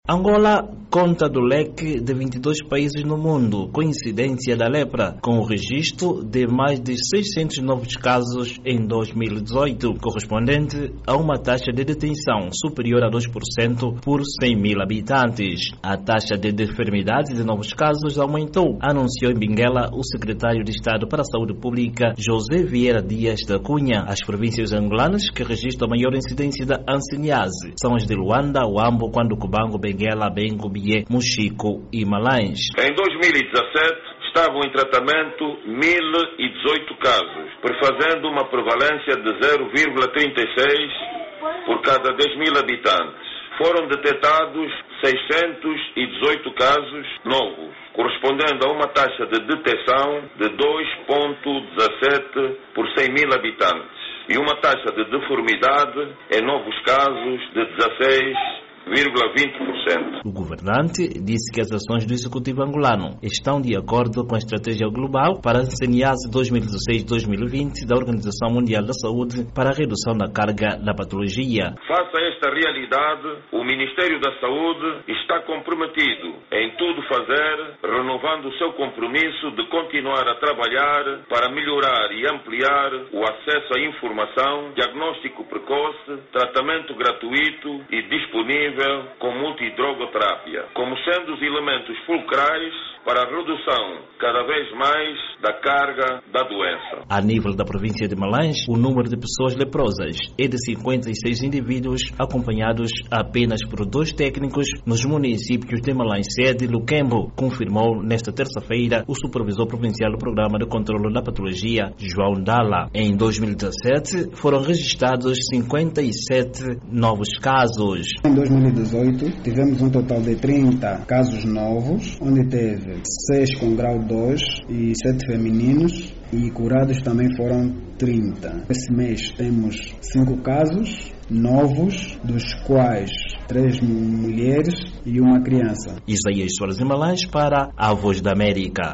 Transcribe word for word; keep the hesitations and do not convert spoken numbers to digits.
Angola conta do leque de vinte e dois países no mundo com incidência da lepra, com o registro de mais de seiscentos novos casos em dois mil e dezoito, correspondente a uma taxa de detenção superior a dois por cento por cem mil habitantes. A taxa de enfermidade de novos casos aumentou, anunciou em Benguela o secretário de Estado para a Saúde Pública, José Vieira Dias da Cunha. As províncias angolanas que registram a maior incidência da hanseníase são as de Luanda, Huambo, Cubango, Benguela, Bengo, Bié, Mochico e Malães. Em dois mil e dezassete estavam em tratamento mil e dezoito casos, prefazendo uma prevalência de zero vírgula trinta e seis por cada dez mil habitantes. Foram detectados seiscentos e dezoito casos novos, correspondendo a uma taxa de detecção de dois vírgula dezassete por cem mil habitantes e uma taxa de deformidade em novos casos de dezasseis vírgula vinte por cento. O governante disse que as ações do Executivo angolano estão de acordo com a Estratégia Global para a hanseníase dois mil e dezesseis a dois mil e vinte da Organização Mundial da Saúde para a redução da carga da patologia. Face a esta realidade, o Ministério da Saúde está comprometido em tudo fazer, renovando o seu compromisso de continuar a trabalhar para melhorar e ampliar o acesso à informação, diagnóstico precoce, tratamento gratuito e disponível com multidrogoterapia, como sendo os elementos fulcrais para a redução cada vez mais da carga da doença. A nível da província de Malães, o número de pessoas leprosas é de cinquenta e seis indivíduos, acompanhados apenas por dois técnicos nos municípios de Malães Sede e Luquembo, confirmou nesta terça-feira o supervisor provincial do Programa de Controlo da Patologia, João Dalla. Em dois mil e dezassete, foram registrados cinquenta e sete novos casos. Em dois mil e dezoito, tivemos um total de trinta casos novos, onde teve seis com grau dois e sete femininos, e curados também foram trinta. Esse mês temos cinco casos novos, dos quais três mulheres e uma criança. Isaías Soares em Malães para a Voz da América.